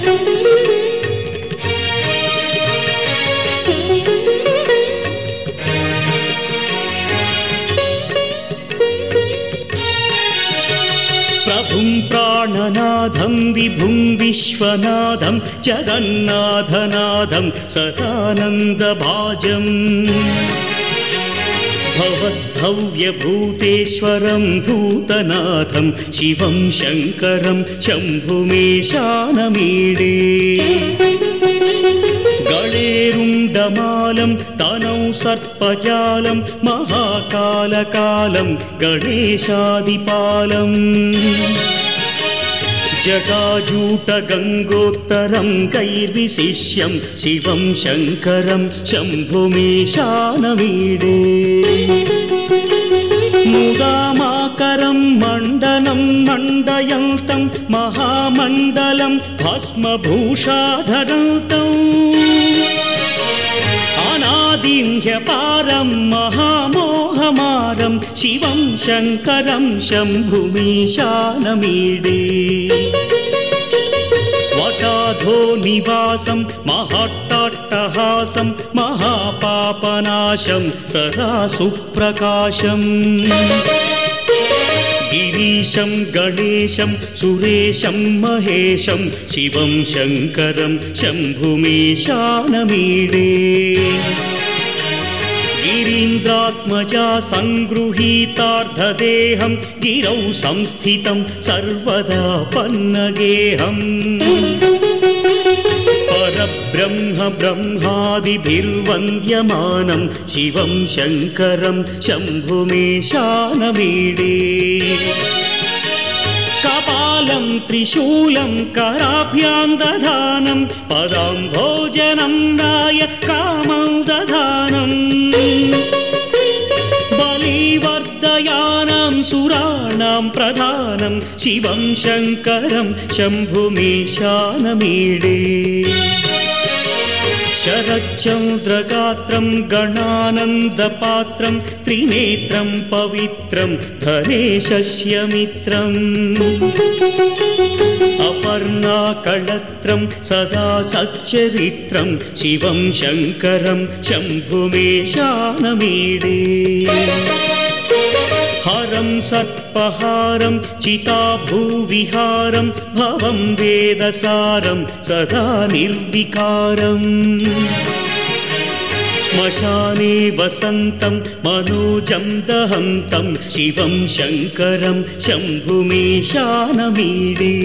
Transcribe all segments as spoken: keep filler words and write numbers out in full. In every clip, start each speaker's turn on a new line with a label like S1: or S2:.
S1: प्रभुं प्राणनाथं विभुं विश्वनाथं जगन्नाथनाथं सदानन्दभाजम् भवद्भव्यभूतेश्वरं भूतनाथं शिवं शङ्करं शम्भुमेशानमीडे गणेरुण्डमालं तनौ सर्पजालं महाकालकालं गणेशादिपालम् जटाजूटगङ्गोत्तरं कैर्विशिष्यं शिवं शङ्करं शम्भुमेशानमीडे मुदामाकरं मण्डनं मण्डयन्तं महामण्डलं भस्मभूषाधरन्तम् अनादिं ह्यपारं महामोहमारं शिवं शङ्करं शम्भुमेशानमीडे वटाधो निवासं महाट्टाट्टहासं महापापनाशं सदा सुप्रकाशम् गिरीशं गणेशं सुरेशं महेशं शिवं शङ्करं शम्भुमेशानमीडे गिरीन्द्रात्मजा सङ्गृहीतार्धदेहं गिरौ संस्थितं सर्वदा पन्नगेहम् परब्रह्म ब्रह्मादिभिर्वन्द्यमानं शिवं शङ्करं शम्भुमेशानमीडे कपालं त्रिशूलं कराभ्यां दधानं पदाम्भोजनं राय कामं दधानम् बलिवर्धयानां सुराणां प्रधानं शिवं शङ्करं शम्भुमेशानमीडे शरच्चन्द्रगात्रं गणानन्दपात्रं त्रिनेत्रं पवित्रं धनेशस्य मित्रम् अपर्णाकळत्रं सदा सच्चरित्रं शिवं शङ्करं शम्भुमेशानमीडे हरं सर्पहारं चिताभूविहारं भवं वेदसारं सदा निर्विकारम् श्मशाने वसन्तं मनोजं दहन्तं शिवं शङ्करं शम्भुमेशानमीडे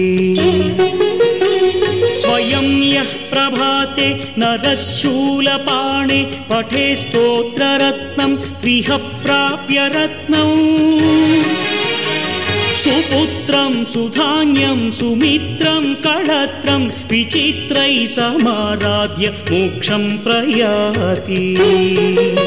S1: स्वयं यः प्रभाते नरः शूलपाणे पठे स्तोत्ररत्नं त्विह प्राप्य रत्नम् सुपुत्रं सुधान्यं सुमित्रं कळत्रं विचित्रैः समाराध्य मोक्षं प्रयाति।